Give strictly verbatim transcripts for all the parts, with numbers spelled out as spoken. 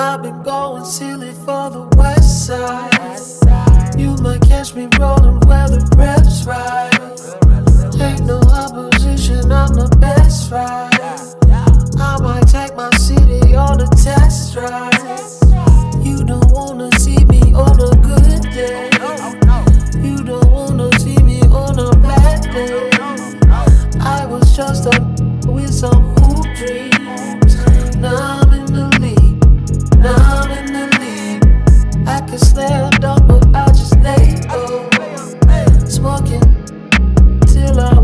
I've been going silly for the west side. You might catch me rolling where the reps right. Ain't no opposition, I'm the best right. I might take my city on a test drive. You don't wanna see me on a good day. You don't wanna see me on a bad day. I was just a with some hoop dreams. Now I'm in the league. Now I'm in the league. I can slam dunk, but I just lay low. Smoking till I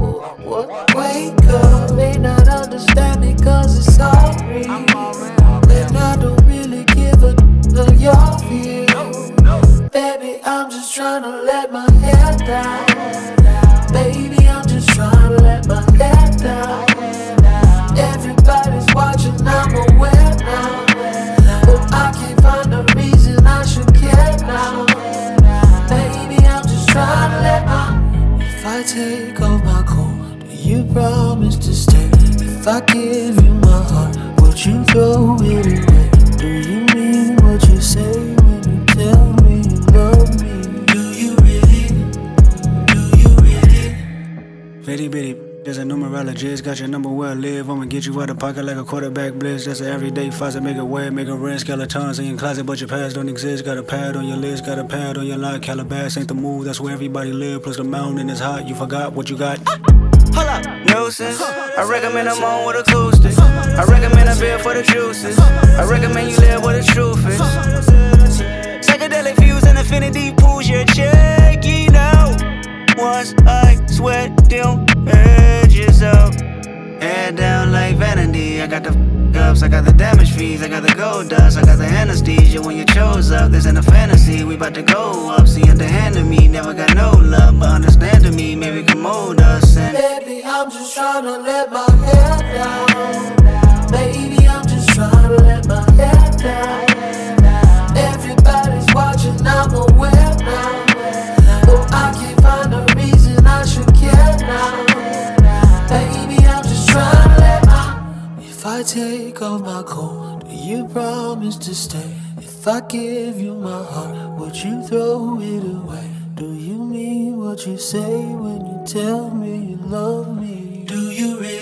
wake up. May not understand me cause it's all real. And I don't really give a how y'all feel. Baby, I'm just trying to let my hair down. Baby, I'm just trying to let my hair down. Everybody's watching, I'm aware now. But I can't find a reason I should care now. Baby, I'm just trying to let my. If I take off my coat, do you promise to stay? If I give you my heart, would you throw it away? Do you mean what you say when you tell me you love me? Do you really? Do you really? Bitty bitty, there's a numerologist, got your number where I live. I'ma get you out of pocket like a quarterback blitz. That's an everyday faucet, make it wet, make it rinse. Skeletons in your closet, but your past don't exist. Got a pad on your list, got a pad on your line. Calabas ain't the move, that's where everybody live. Plus the mountain is hot, you forgot what you got. Hold up, nuisance. I recommend I'm on with acoustics. I recommend a beer for the juices. I recommend you live where the truth is. Psychedelic views and infinity pools your check, you know. Once I sweat them edges out. Head down like vanity. I got the f ups, I got the damage fees, I got the gold dust, I got the anesthesia. When you chose up, this ain't a fantasy. We bout to go up, see underhanded me. Never got no love, but understanding me, maybe can mold us. And baby, I'm just trying to let my hair down. Baby, I'm just trying to let my hair down. Everybody's watching, I'm aware now. But I can't find a reason I should care now. Baby, I'm just trying to let my. If I take off my coat, do you promise to stay? If I give you my heart, would you throw it away? Do you mean what you say when you tell me you love me? Do you really?